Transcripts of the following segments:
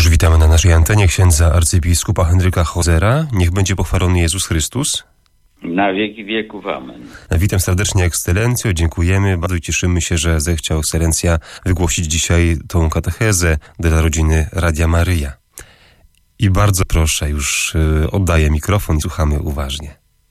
Już witamy na naszej antenie księdza arcybiskupa Henryka Hozera. Niech będzie pochwalony Jezus Chrystus. Na wieki wieków, amen. Witam serdecznie, ekscelencjo, dziękujemy. Bardzo cieszymy się, że zechciał ekscelencja wygłosić dzisiaj tą katechezę dla rodziny Radia Maryja. I bardzo proszę, już oddaję mikrofon i słuchamy uważnie.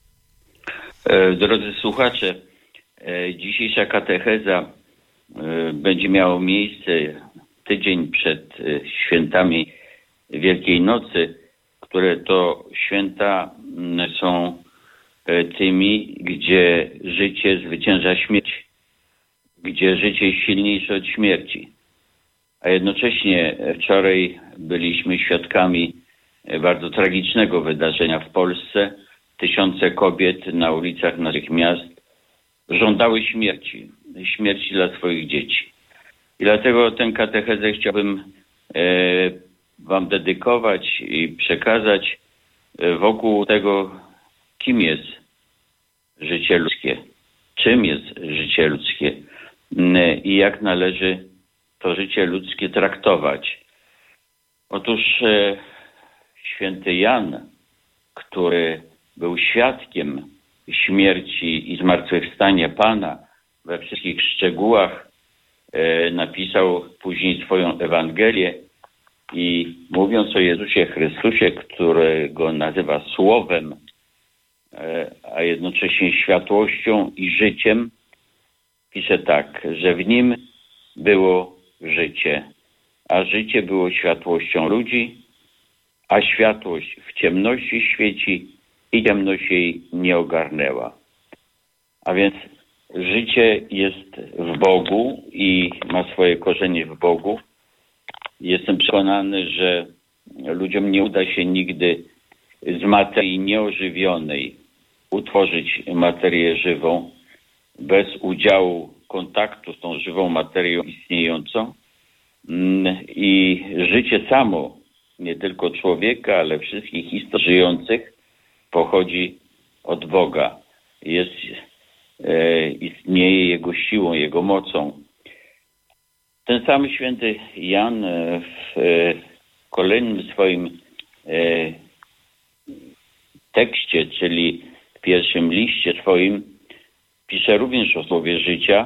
Drodzy słuchacze, dzisiejsza katecheza będzie miała miejsce tydzień przed świętami Wielkiej Nocy, które to święta są tymi, gdzie życie zwycięża śmierć, gdzie życie jest silniejsze od śmierci. A jednocześnie wczoraj byliśmy świadkami bardzo tragicznego wydarzenia w Polsce. Tysiące kobiet na ulicach naszych miast żądały śmierci dla swoich dzieci. I dlatego tę katechezę chciałbym wam dedykować i przekazać wokół tego, kim jest życie ludzkie, czym jest życie ludzkie i jak należy to życie ludzkie traktować. Otóż święty Jan, który był świadkiem śmierci i zmartwychwstania Pana we wszystkich szczegółach, napisał później swoją Ewangelię i mówiąc o Jezusie Chrystusie, którego nazywa Słowem, a jednocześnie światłością i życiem, pisze tak, że w nim było życie, a życie było światłością ludzi, a światłość w ciemności świeci i ciemność jej nie ogarnęła. A więc życie jest w Bogu i ma swoje korzenie w Bogu. Jestem przekonany, że ludziom nie uda się nigdy z materii nieożywionej utworzyć materię żywą bez udziału kontaktu z tą żywą materią istniejącą. I życie samo, nie tylko człowieka, ale wszystkich istot żyjących, pochodzi od Boga. Istnieje Jego siłą, Jego mocą. Ten sam święty Jan w kolejnym swoim tekście, czyli w pierwszym liście swoim, pisze również o słowie życia.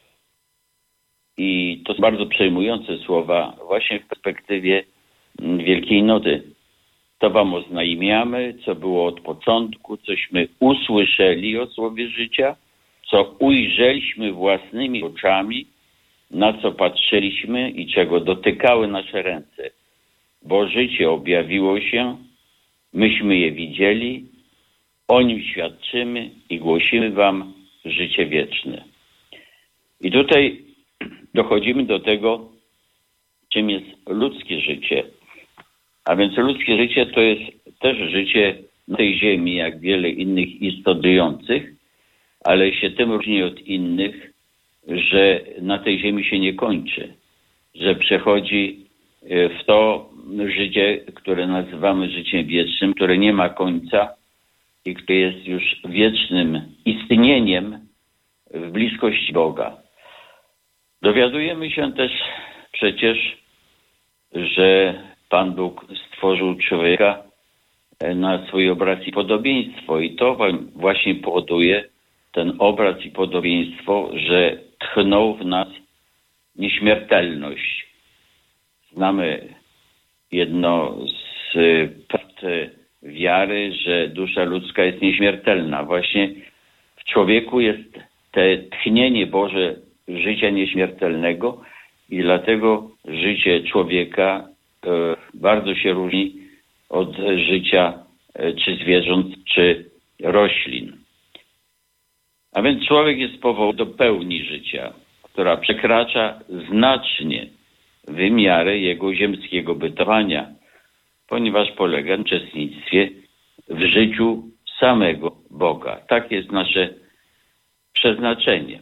I to są bardzo przejmujące słowa właśnie w perspektywie Wielkiej Nocy. To wam oznajmiamy, co było od początku, cośmy usłyszeli o słowie życia, co ujrzeliśmy własnymi oczami, na co patrzyliśmy i czego dotykały nasze ręce. Bo życie objawiło się, myśmy je widzieli, o nim świadczymy i głosimy wam życie wieczne. I tutaj dochodzimy do tego, czym jest ludzkie życie. A więc ludzkie życie to jest też życie na tej ziemi, jak wiele innych istot żyjących, ale się tym różni od innych, że na tej ziemi się nie kończy, że przechodzi w to życie, które nazywamy życiem wiecznym, które nie ma końca i które jest już wiecznym istnieniem w bliskości Boga. Dowiadujemy się też przecież, że Pan Bóg stworzył człowieka na swój obraz i podobieństwo. I to właśnie powoduje ten obraz i podobieństwo, że tchnął w nas nieśmiertelność. Znamy jedno z prawd wiary, że dusza ludzka jest nieśmiertelna. Właśnie w człowieku jest te tchnienie Boże życia nieśmiertelnego i dlatego życie człowieka bardzo się różni od życia czy zwierząt, czy roślin. A więc człowiek jest powołany do pełni życia, która przekracza znacznie wymiary jego ziemskiego bytowania, ponieważ polega na uczestnictwie w życiu samego Boga. Tak jest nasze przeznaczenie.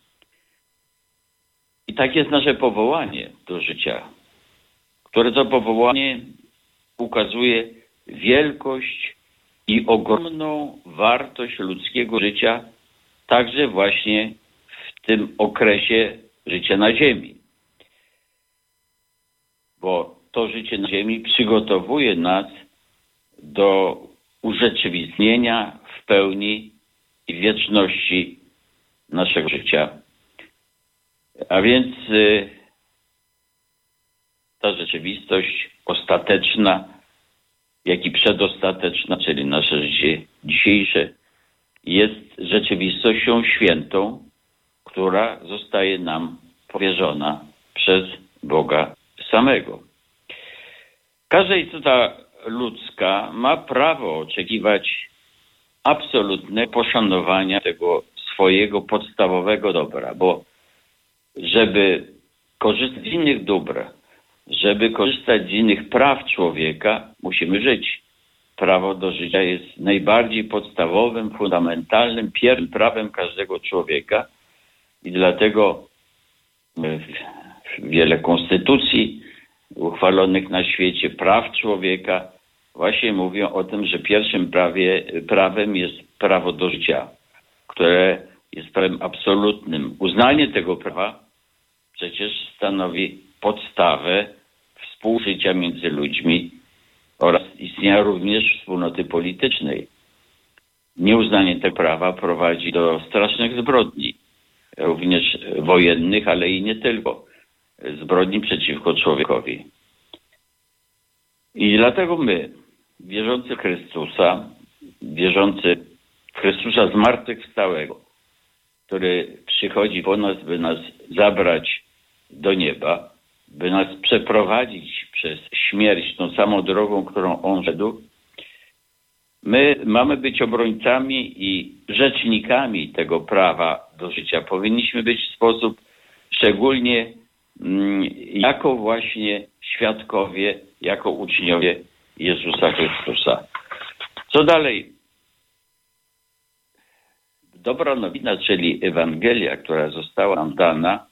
I tak jest nasze powołanie do życia, które to powołanie ukazuje wielkość i ogromną wartość ludzkiego życia, także właśnie w tym okresie życia na ziemi. Bo to życie na ziemi przygotowuje nas do urzeczywistnienia w pełni i wieczności naszego życia. A więc ta rzeczywistość ostateczna, jak i przedostateczna, czyli nasze życie dzisiejsze, jest rzeczywistością świętą, która zostaje nam powierzona przez Boga samego. Każda istota ludzka ma prawo oczekiwać absolutnego poszanowania tego swojego podstawowego dobra, bo żeby korzystać z innych dóbr, żeby korzystać z innych praw człowieka, musimy żyć. Prawo do życia jest najbardziej podstawowym, fundamentalnym, pierwszym prawem każdego człowieka i dlatego wiele konstytucji uchwalonych na świecie, praw człowieka właśnie mówią o tym, że pierwszym prawem jest prawo do życia, które jest prawem absolutnym. Uznanie tego prawa przecież stanowi podstawę współżycia między ludźmi oraz istnienia również wspólnoty politycznej. Nieuznanie tego prawa prowadzi do strasznych zbrodni, również wojennych, ale i nie tylko. Zbrodni przeciwko człowiekowi. I dlatego my, wierzący w Chrystusa zmartwychwstałego, który przychodzi po nas, by nas zabrać do nieba, by nas przeprowadzić przez śmierć tą samą drogą, którą On szedł, my mamy być obrońcami i rzecznikami tego prawa do życia. Powinniśmy być w sposób szczególnie jako właśnie świadkowie, jako uczniowie Jezusa Chrystusa. Co dalej? Dobra nowina, czyli Ewangelia, która została nam dana,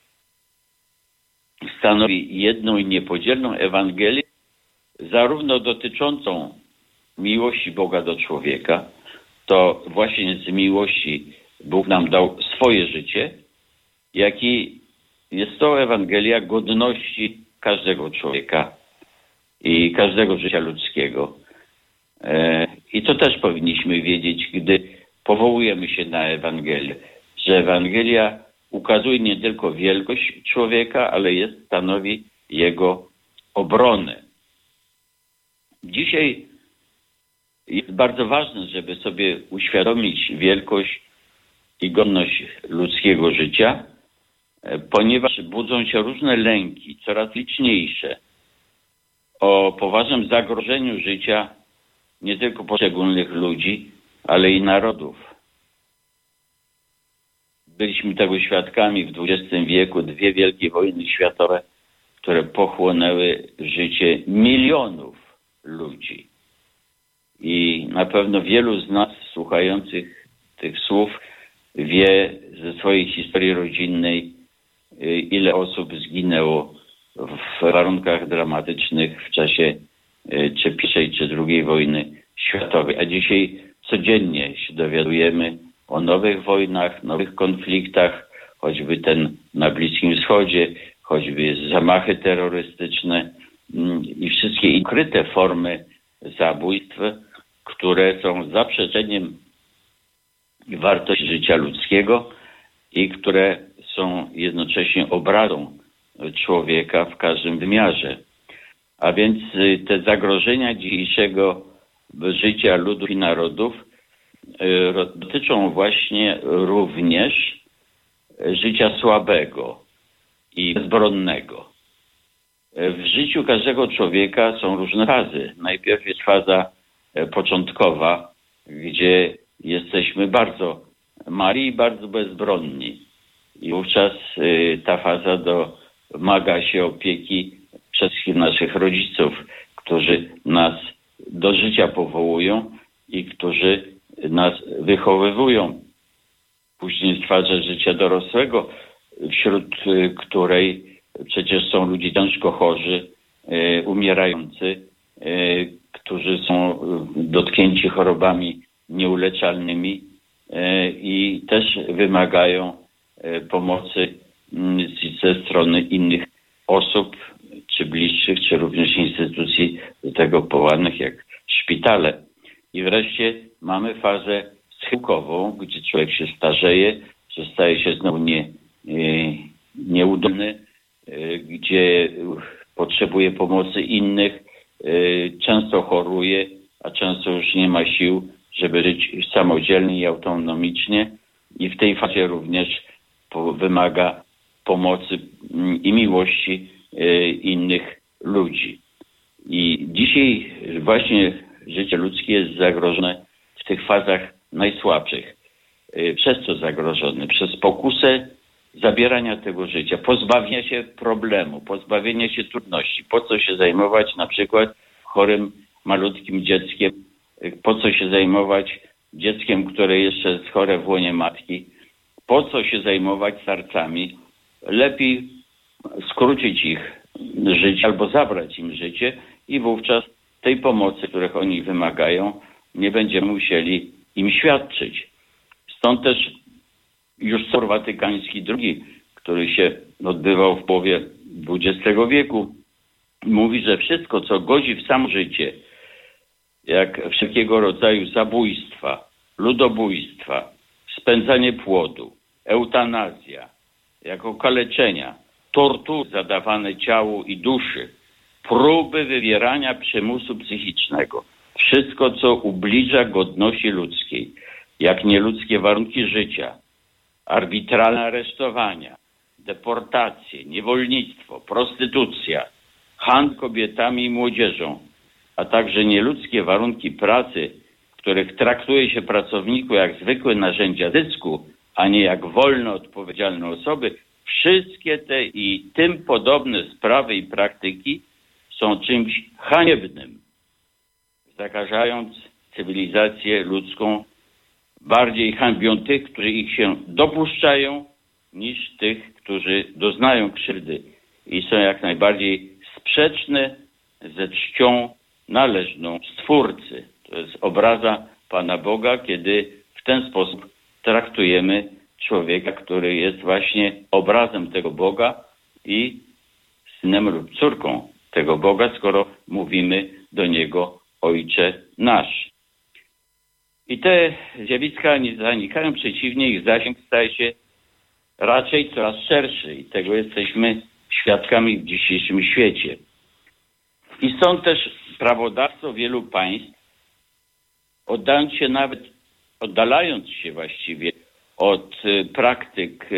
stanowi jedną i niepodzielną Ewangelię, zarówno dotyczącą miłości Boga do człowieka, to właśnie z miłości Bóg nam dał swoje życie, jak i jest to Ewangelia godności każdego człowieka i każdego życia ludzkiego. I to też powinniśmy wiedzieć, gdy powołujemy się na Ewangelię, że Ewangelia ukazuje nie tylko wielkość człowieka, ale stanowi jego obronę. Dzisiaj jest bardzo ważne, żeby sobie uświadomić wielkość i godność ludzkiego życia, ponieważ budzą się różne lęki, coraz liczniejsze, o poważnym zagrożeniu życia nie tylko poszczególnych ludzi, ale i narodów. Byliśmy tego świadkami w XX wieku, 2 wielkie wojny światowe, które pochłonęły życie milionów ludzi. I na pewno wielu z nas słuchających tych słów wie ze swojej historii rodzinnej, ile osób zginęło w warunkach dramatycznych w czasie czy I, czy II wojny światowej. A dzisiaj codziennie się dowiadujemy o nowych wojnach, nowych konfliktach, choćby ten na Bliskim Wschodzie, choćby zamachy terrorystyczne i wszystkie ukryte formy zabójstw, które są zaprzeczeniem wartości życia ludzkiego i które są jednocześnie obrazą człowieka w każdym wymiarze. A więc te zagrożenia dzisiejszego życia ludów i narodów dotyczą właśnie również życia słabego i bezbronnego. W życiu każdego człowieka są różne fazy. Najpierw jest faza początkowa, gdzie jesteśmy bardzo mali i bardzo bezbronni. I wówczas ta faza domaga się opieki wszystkich naszych rodziców, którzy nas do życia powołują i którzy nas wychowywują. Później jest faza życia dorosłego, wśród której przecież są ludzie ciężko chorzy, umierający, którzy są dotknięci chorobami nieuleczalnymi i też wymagają pomocy ze strony innych osób, czy bliższych, czy również instytucji do tego powołanych, jak szpitale. I wreszcie mamy fazę schyłkową, gdzie człowiek się starzeje, że staje się znowu nieudolny, gdzie potrzebuje pomocy innych, często choruje, a często już nie ma sił, żeby żyć samodzielnie i autonomicznie. I w tej fazie również wymaga pomocy i miłości innych ludzi. I dzisiaj właśnie życie ludzkie jest zagrożone w tych fazach najsłabszych. Przez co zagrożone? Przez pokusę zabierania tego życia, pozbawienia się problemu, pozbawienia się trudności. Po co się zajmować na przykład chorym, malutkim dzieckiem? Po co się zajmować dzieckiem, które jeszcze jest chore w łonie matki? Po co się zajmować starcami? Lepiej skrócić ich życie albo zabrać im życie i wówczas tej pomocy, których oni wymagają, nie będziemy musieli im świadczyć. Stąd też już Sobór Watykański II, który się odbywał w połowie XX wieku, mówi, że wszystko, co godzi w samo życie, jak wszelkiego rodzaju zabójstwa, ludobójstwa, spędzanie płodu, eutanazja, jak okaleczenia, tortury zadawane ciału i duszy, próby wywierania przymusu psychicznego, wszystko, co ubliża godności ludzkiej, jak nieludzkie warunki życia, arbitralne aresztowania, deportacje, niewolnictwo, prostytucja, handel kobietami i młodzieżą, a także nieludzkie warunki pracy, w których traktuje się pracowników jak zwykłe narzędzia zysku, a nie jak wolno odpowiedzialne osoby, wszystkie te i tym podobne sprawy i praktyki są czymś haniebnym, zakażając cywilizację ludzką, bardziej hańbią tych, którzy ich się dopuszczają, niż tych, którzy doznają krzywdy i są jak najbardziej sprzeczne ze czcią należną Stwórcy. To jest obraza Pana Boga, kiedy w ten sposób traktujemy człowieka, który jest właśnie obrazem tego Boga i synem lub córką tego Boga, skoro mówimy do Niego Ojcze nasz. I te zjawiska nie zanikają, przeciwnie, ich zasięg staje się raczej coraz szerszy i tego jesteśmy świadkami w dzisiejszym świecie. I stąd też prawodawstwo wielu państw, oddalając się właściwie od praktyk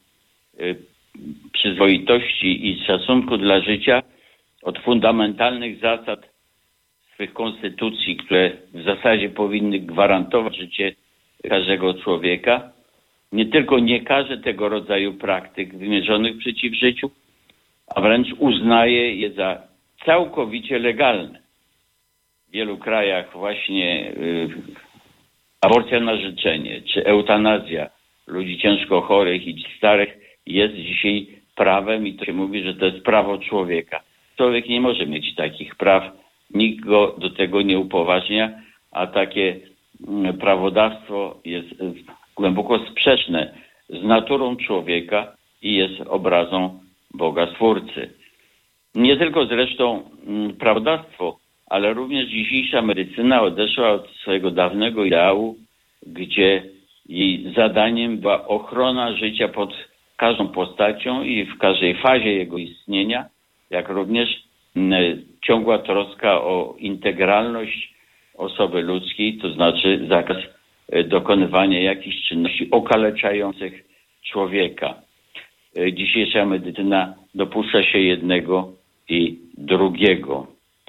przyzwoitości i szacunku dla życia, od fundamentalnych zasad swych konstytucji, które w zasadzie powinny gwarantować życie każdego człowieka, nie tylko nie każe tego rodzaju praktyk wymierzonych przeciw życiu, a wręcz uznaje je za całkowicie legalne. W wielu krajach właśnie aborcja na życzenie czy eutanazja ludzi ciężko chorych i starych jest dzisiaj prawem i to się mówi, że to jest prawo człowieka. Człowiek nie może mieć takich praw, nikt go do tego nie upoważnia, a takie prawodawstwo jest głęboko sprzeczne z naturą człowieka i jest obrazą Boga Stwórcy. Nie tylko zresztą prawodawstwo, ale również dzisiejsza medycyna odeszła od swojego dawnego ideału, gdzie jej zadaniem była ochrona życia pod każdą postacią i w każdej fazie jego istnienia, jak również ciągła troska o integralność osoby ludzkiej, to znaczy zakaz dokonywania jakichś czynności okaleczających człowieka. Dzisiejsza medycyna dopuszcza się jednego i drugiego.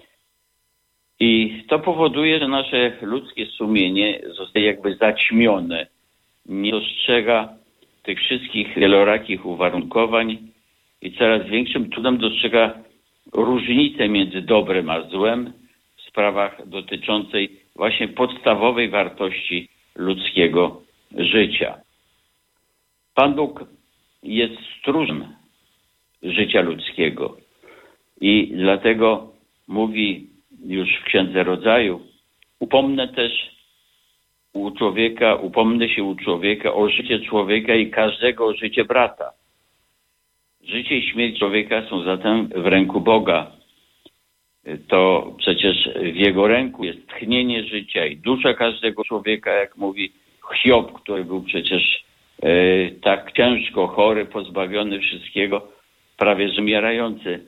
I to powoduje, że nasze ludzkie sumienie zostaje jakby zaćmione. Nie dostrzega tych wszystkich wielorakich uwarunkowań i coraz większym trudem dostrzega różnicę między dobrem a złem w sprawach dotyczącej właśnie podstawowej wartości ludzkiego życia. Pan Bóg jest stróżem życia ludzkiego i dlatego mówi już w Księdze Rodzaju: upomnę się u człowieka o życie człowieka i każdego o życie brata. Życie i śmierć człowieka są zatem w ręku Boga. To przecież w Jego ręku jest tchnienie życia i dusza każdego człowieka, jak mówi Hiob, który był przecież tak ciężko chory, pozbawiony wszystkiego, prawie że umierający.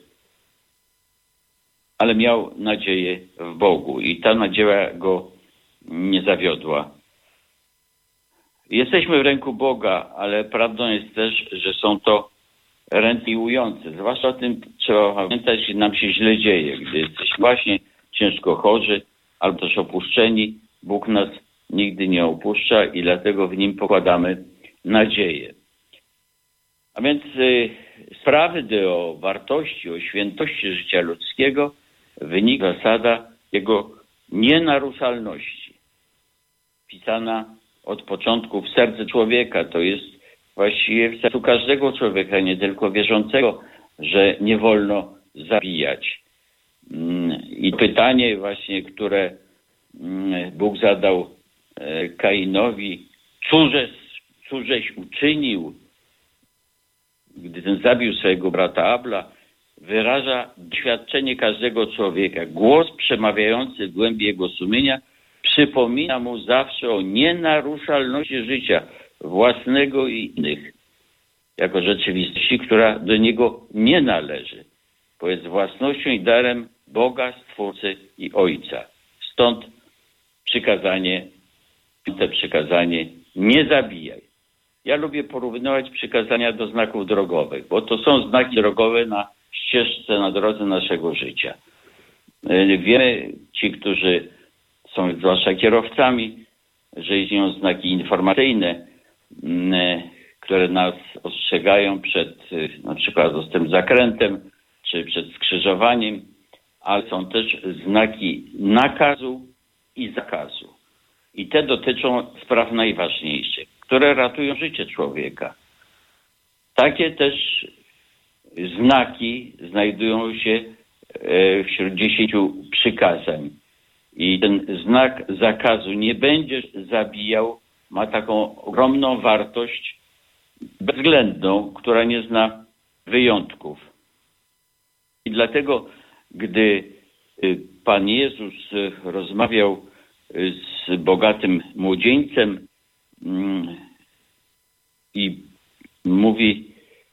Ale miał nadzieję w Bogu i ta nadzieja go nie zawiodła. Jesteśmy w ręku Boga, ale prawdą jest też, że są to ręce miłujące. Zwłaszcza o tym trzeba pamiętać, że nam się źle dzieje. Gdy jesteśmy właśnie ciężko chorzy albo też opuszczeni, Bóg nas nigdy nie opuszcza i dlatego w Nim pokładamy nadzieję. A więc z prawdy o wartości, o świętości życia ludzkiego wynika zasada jego nienaruszalności. Pisana od początku w serce człowieka, to jest właściwie w sercu każdego człowieka, nie tylko wierzącego, że nie wolno zabijać. I pytanie właśnie, które Bóg zadał Kainowi, cóżeś uczynił, gdy ten zabił swojego brata Abla, wyraża doświadczenie każdego człowieka. Głos przemawiający w głębi jego sumienia przypomina mu zawsze o nienaruszalności życia własnego i innych, jako rzeczywistości, która do niego nie należy, bo jest własnością i darem Boga, Stwórcy i Ojca. Stąd przykazanie nie zabijaj. Ja lubię porównywać przykazania do znaków drogowych, bo to są znaki drogowe na ścieżce, na drodze naszego życia. Wiemy, ci, którzy są zwłaszcza kierowcami, że istnieją znaki informacyjne, które nas ostrzegają przed na przykład tym zakrętem, czy przed skrzyżowaniem, ale są też znaki nakazu i zakazu. I te dotyczą spraw najważniejszych, które ratują życie człowieka. Takie też znaki znajdują się wśród 10 przykazań. I ten znak zakazu nie będziesz zabijał ma taką ogromną wartość bezwzględną, która nie zna wyjątków. I dlatego, gdy Pan Jezus rozmawiał z bogatym młodzieńcem i mówi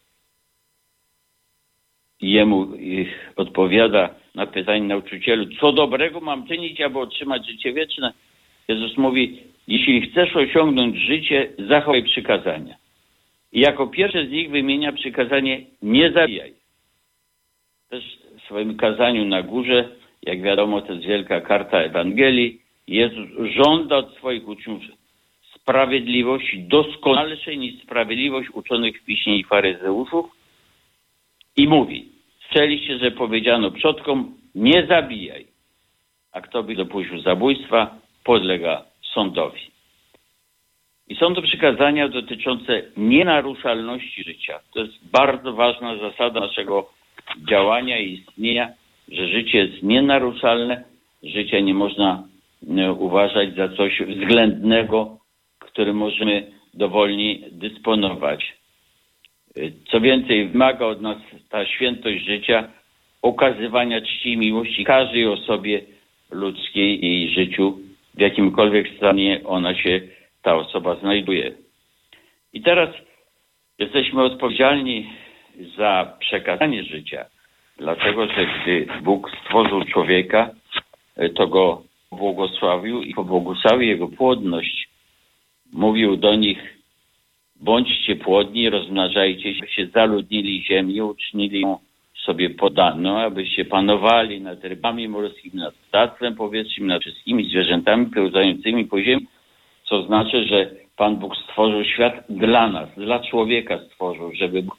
jemu, odpowiada na pytanie nauczycielu, co dobrego mam czynić, aby otrzymać życie wieczne? Jezus mówi, jeśli chcesz osiągnąć życie, zachowaj przykazania. I jako pierwsze z nich wymienia przykazanie nie zabijaj. Też w swoim kazaniu na górze, jak wiadomo, to jest wielka karta Ewangelii, Jezus żąda od swoich uczniów sprawiedliwości doskonalszej niż sprawiedliwość uczonych w piśmie i faryzeuszów i mówi, słyszeliście, że powiedziano przodkom, nie zabijaj, a kto by dopuścił zabójstwa, podlega sądowi. I są to przykazania dotyczące nienaruszalności życia. To jest bardzo ważna zasada naszego działania i istnienia, że życie jest nienaruszalne, życie nie można uważać za coś względnego, którym możemy dowolnie dysponować. Co więcej, wymaga od nas ta świętość życia okazywania czci i miłości każdej osobie ludzkiej i jej życiu, w jakimkolwiek stanie ta osoba znajduje. I teraz jesteśmy odpowiedzialni za przekazanie życia, dlatego że gdy Bóg stworzył człowieka, to go błogosławił i pobłogosławił jego płodność. Mówił do nich, bądźcie płodni, rozmnażajcie się, abyście zaludnili ziemię, uczynili ją sobie poddaną, abyście panowali nad rybami morskimi, nad ptactwem powietrznym, nad wszystkimi zwierzętami pełzającymi po ziemi, co znaczy, że Pan Bóg stworzył świat dla nas, dla człowieka stworzył,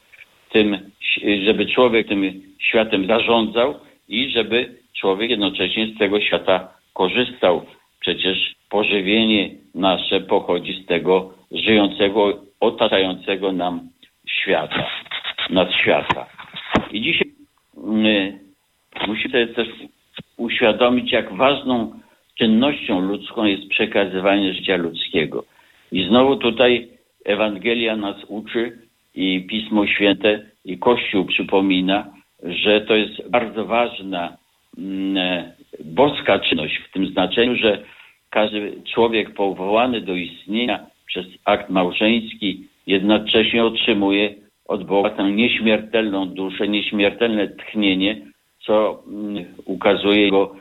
żeby człowiek tym światem zarządzał i żeby człowiek jednocześnie z tego świata korzystał. Przecież pożywienie nasze pochodzi z tego żyjącego, otaczającego nam świata, nadświata. I dzisiaj musimy sobie też uświadomić, jak ważną czynnością ludzką jest przekazywanie życia ludzkiego. I znowu tutaj Ewangelia nas uczy, i Pismo Święte i Kościół przypomina, że to jest bardzo ważna boska czynność w tym znaczeniu, że każdy człowiek powołany do istnienia przez akt małżeński jednocześnie otrzymuje od Boga tę nieśmiertelną duszę, nieśmiertelne tchnienie, co ukazuje jego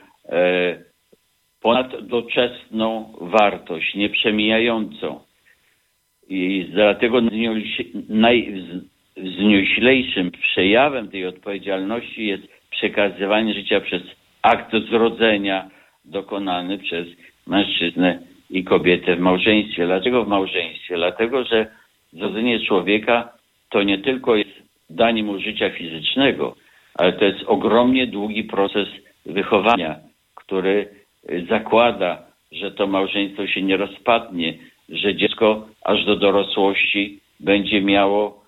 ponaddoczesną wartość, nieprzemijającą. I dlatego najwznioślejszym przejawem tej odpowiedzialności jest przekazywanie życia przez akt zrodzenia dokonany przez mężczyznę i kobietę w małżeństwie. Dlaczego w małżeństwie? Dlatego, że zrodzenie człowieka to nie tylko jest danie mu życia fizycznego, ale to jest ogromnie długi proces wychowania, który zakłada, że to małżeństwo się nie rozpadnie, że dziecko aż do dorosłości będzie miało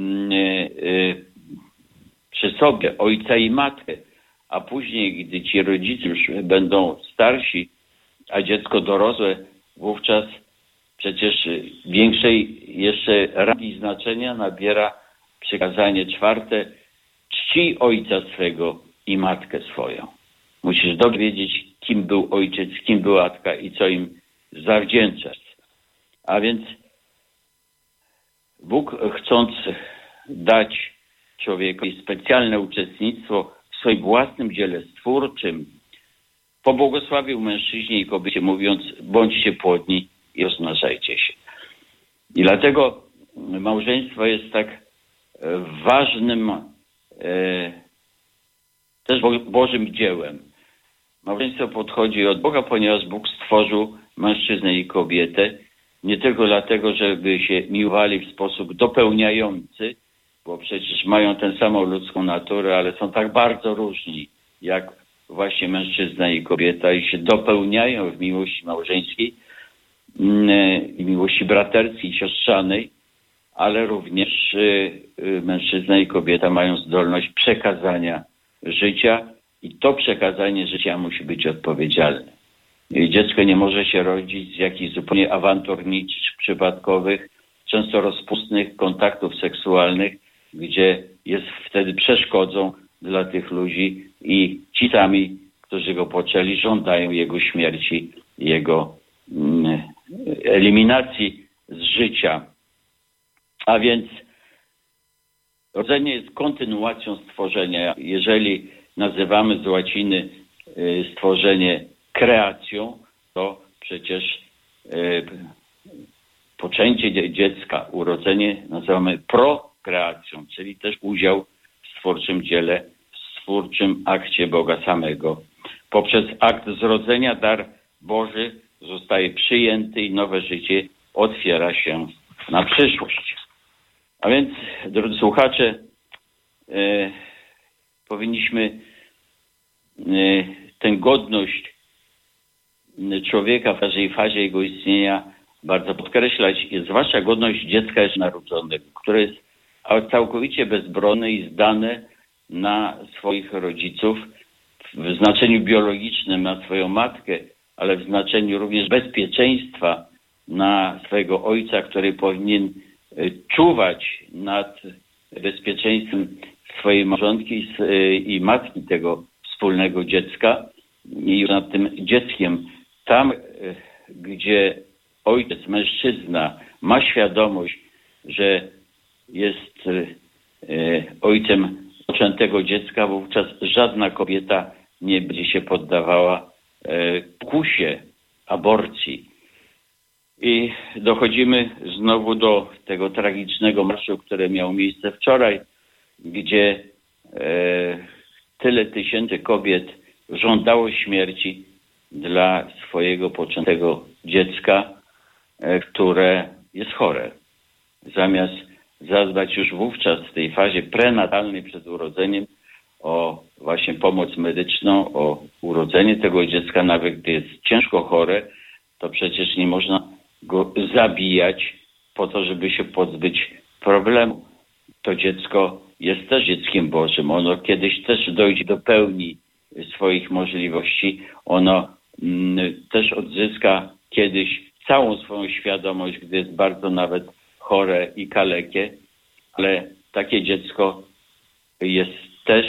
przy sobie ojca i matkę, a później, gdy ci rodzice już będą starsi, a dziecko dorosłe, wówczas przecież większej jeszcze rangi i znaczenia nabiera przykazanie 4: czci ojca swego i matkę swoją. Musisz dobrze wiedzieć, kim był ojciec, kim była matka i co im zawdzięczać. A więc Bóg, chcąc dać człowiekowi specjalne uczestnictwo w swoim własnym dziele stwórczym, pobłogosławił mężczyźnie i kobiecie, mówiąc: bądźcie płodni i rozmnażajcie się. I dlatego małżeństwo jest tak ważnym też Bożym dziełem. Małżeństwo podchodzi od Boga, ponieważ Bóg stworzył mężczyznę i kobietę nie tylko dlatego, żeby się miłowali w sposób dopełniający, bo przecież mają tę samą ludzką naturę, ale są tak bardzo różni, jak właśnie mężczyzna i kobieta, i się dopełniają w miłości małżeńskiej, w miłości braterskiej, siostrzanej, ale również mężczyzna i kobieta mają zdolność przekazania życia i to przekazanie życia musi być odpowiedzialne. Dziecko nie może się rodzić z jakichś zupełnie awanturniczych, przypadkowych, często rozpustnych kontaktów seksualnych, gdzie jest wtedy przeszkodą dla tych ludzi i ci sami, którzy go poczęli, żądają jego śmierci, jego eliminacji z życia. A więc rodzenie jest kontynuacją stworzenia. Jeżeli nazywamy z łaciny stworzenie kreacją, to przecież poczęcie dziecka, urodzenie nazywamy prokreacją, czyli też udział w stwórczym dziele, w stwórczym akcie Boga samego. Poprzez akt zrodzenia dar Boży zostaje przyjęty i nowe życie otwiera się na przyszłość. A więc, drodzy słuchacze, powinniśmy tę godność człowieka w każdej fazie jego istnienia bardzo podkreślać, zwłaszcza godność dziecka już narodzonego, które jest całkowicie bezbronne i zdane na swoich rodziców w znaczeniu biologicznym, na swoją matkę, ale w znaczeniu również bezpieczeństwa na swojego ojca, który powinien czuwać nad bezpieczeństwem swojej małżonki i matki tego wspólnego dziecka i nad tym dzieckiem. Tam, gdzie ojciec, mężczyzna ma świadomość, że jest ojcem poczętego dziecka, wówczas żadna kobieta nie będzie się poddawała pokusie aborcji. I dochodzimy znowu do tego tragicznego marszu, który miał miejsce wczoraj, gdzie tyle tysięcy kobiet żądało śmierci dla swojego poczętego dziecka, które jest chore. Zamiast zadbać już wówczas w tej fazie prenatalnej przed urodzeniem o właśnie pomoc medyczną, o urodzenie tego dziecka, nawet gdy jest ciężko chore, to przecież nie można go zabijać po to, żeby się pozbyć problemu. To dziecko jest też dzieckiem Bożym. Ono kiedyś też dojdzie do pełni swoich możliwości. Ono też odzyska kiedyś całą swoją świadomość, gdy jest bardzo nawet chore i kalekie. ale takie dziecko jest też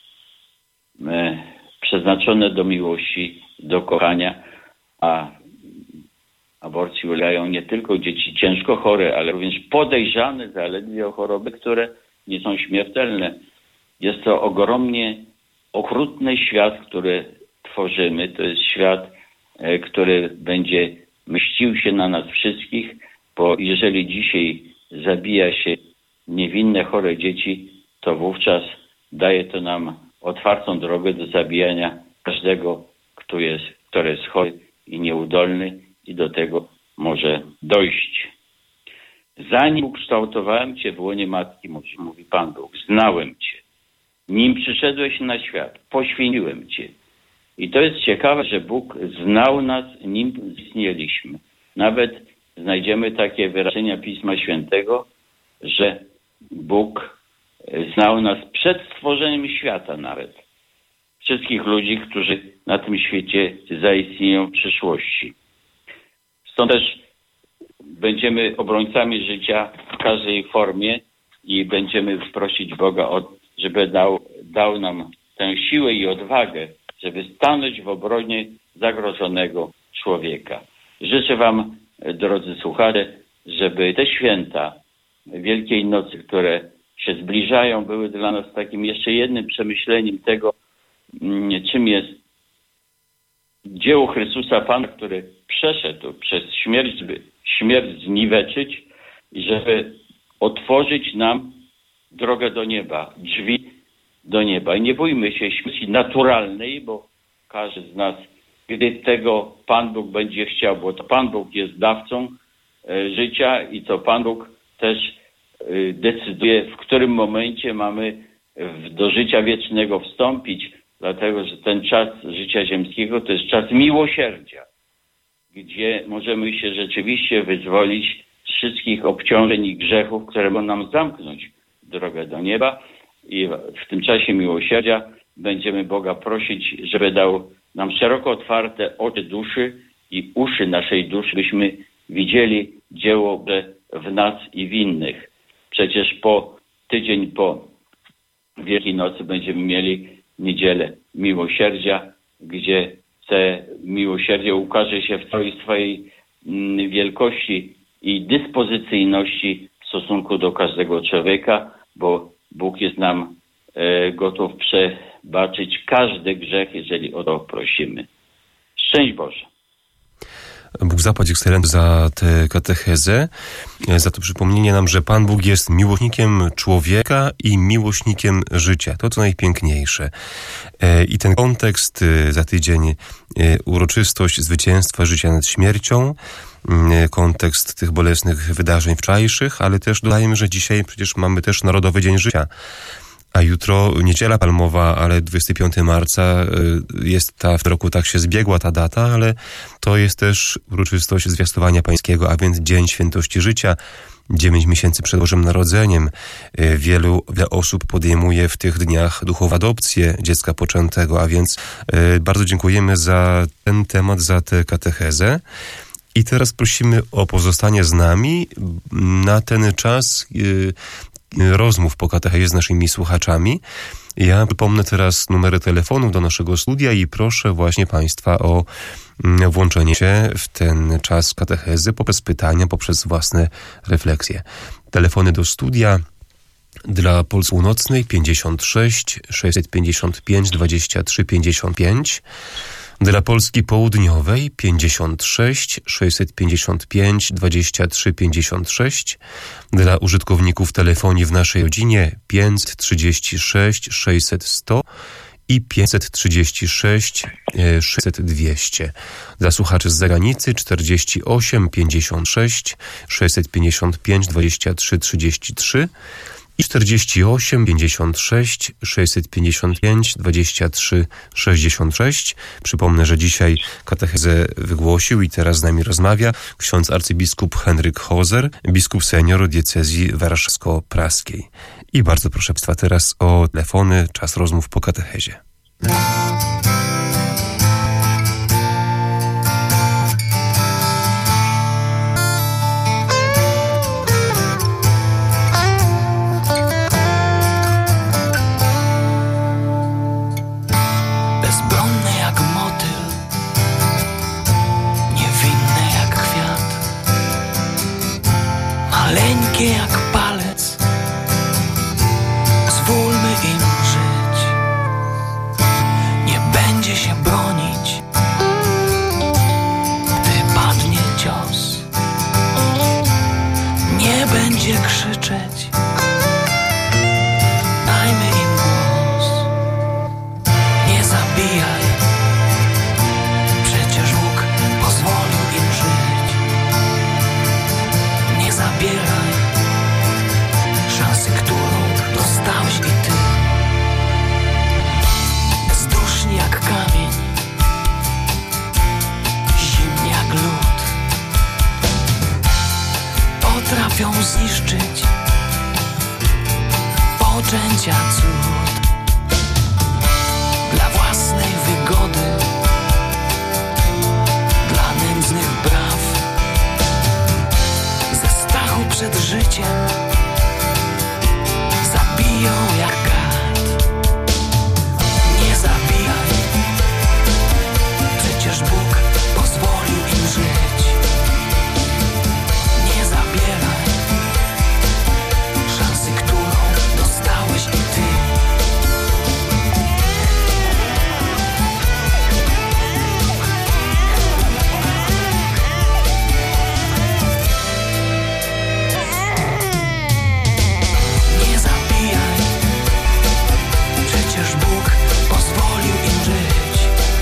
przeznaczone do miłości, do kochania, a aborcji ulegają nie tylko dzieci ciężko chore, ale również podejrzane zaledwie o choroby, które nie są śmiertelne. Jest to ogromnie okrutny świat, który tworzymy. To jest świat, który będzie mścił się na nas wszystkich, bo jeżeli dzisiaj zabija się niewinne, chore dzieci, to wówczas daje to nam otwartą drogę do zabijania każdego, który jest chory i nieudolny, i do tego może dojść. Zanim ukształtowałem Cię w łonie matki, mówi Pan Bóg, znałem Cię. Nim przyszedłeś na świat, poświęciłem Cię. I to jest ciekawe, że Bóg znał nas, nim istnieliśmy. Nawet znajdziemy takie wyrażenia Pisma Świętego, że Bóg znał nas przed stworzeniem świata nawet. Wszystkich ludzi, którzy na tym świecie zaistnieją w przyszłości. Stąd też będziemy obrońcami życia w każdej formie i będziemy prosić Boga, żeby dał nam tę siłę i odwagę, żeby stanąć w obronie zagrożonego człowieka. Życzę Wam, drodzy słuchacze, żeby te święta Wielkiej Nocy, które się zbliżają, były dla nas takim jeszcze jednym przemyśleniem tego, czym jest dzieło Chrystusa Pana, który przeszedł przez śmierć, by śmierć zniweczyć i żeby otworzyć nam drogę do nieba, drzwi do nieba. I nie bójmy się śmierci naturalnej, bo każdy z nas, gdy tego Pan Bóg będzie chciał, bo to Pan Bóg jest dawcą życia i to Pan Bóg też decyduje, w którym momencie mamy do życia wiecznego wstąpić, dlatego że ten czas życia ziemskiego to jest czas miłosierdzia, gdzie możemy się rzeczywiście wyzwolić z wszystkich obciążeń i grzechów, które mogą nam zamknąć drogę do nieba. I w tym czasie miłosierdzia będziemy Boga prosić, żeby dał nam szeroko otwarte oczy duszy i uszy naszej duszy, byśmy widzieli dzieło w nas i w innych. Przecież tydzień po Wielkiej Nocy będziemy mieli niedzielę miłosierdzia, gdzie te miłosierdzie ukaże się w całej swojej wielkości i dyspozycyjności w stosunku do każdego człowieka, bo Bóg jest nam gotów przebaczyć każdy grzech, jeżeli o to prosimy. Szczęść Boże. Bóg zapłać ekscelencję za tę katechezę, za to przypomnienie nam, że Pan Bóg jest miłośnikiem człowieka i miłośnikiem życia. To co najpiękniejsze. I ten kontekst za tydzień, uroczystość zwycięstwa życia nad śmiercią, kontekst tych bolesnych wydarzeń wczorajszych, ale też dodajmy, że dzisiaj przecież mamy też Narodowy Dzień Życia. A jutro Niedziela Palmowa, ale 25 marca jest w tym roku tak się zbiegła ta data, ale to jest też uroczystość Zwiastowania Pańskiego, a więc Dzień Świętości Życia, 9 miesięcy przed Bożym Narodzeniem. Wiele osób podejmuje w tych dniach duchową adopcję dziecka poczętego, a więc bardzo dziękujemy za ten temat, za tę katechezę. I teraz prosimy o pozostanie z nami na ten czas rozmów po katechezie z naszymi słuchaczami. Ja przypomnę teraz numery telefonów do naszego studia i proszę właśnie Państwa o włączenie się w ten czas katechezy poprzez pytania, poprzez własne refleksje. Telefony do studia dla Polski Północnej 56 655 23 55, dla Polski Południowej 56 655 23 56, dla użytkowników telefonii w naszej rodzinie 536 600 100 i 536 600 200. Dla słuchaczy z zagranicy 48 56 655 23 33 i 48 56 655 23 66. Przypomnę, że dzisiaj katechezę wygłosił i teraz z nami rozmawia ksiądz arcybiskup Henryk Hozer, biskup senior diecezji warszawsko-praskiej. I bardzo proszę Państwa teraz o telefony, czas rozmów po katechezie. życia cud, dla własnej wygody, dla nędznych braw, ze strachu przed życiem zabiją jak gad. Nie zabijaj, przecież Bóg pozwolił im żyć. Nie zabieraj szansy, którą dostałeś i ty. Nie zabijaj, przecież Bóg pozwolił im żyć.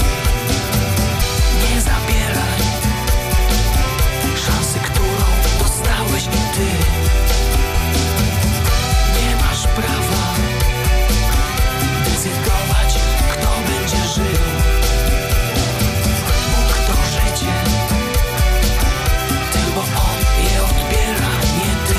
Nie zabieraj szansy, którą dostałeś i ty. Nie masz prawa decydować, kto będzie żył. Bóg to życie, tylko On je odbiera, nie ty.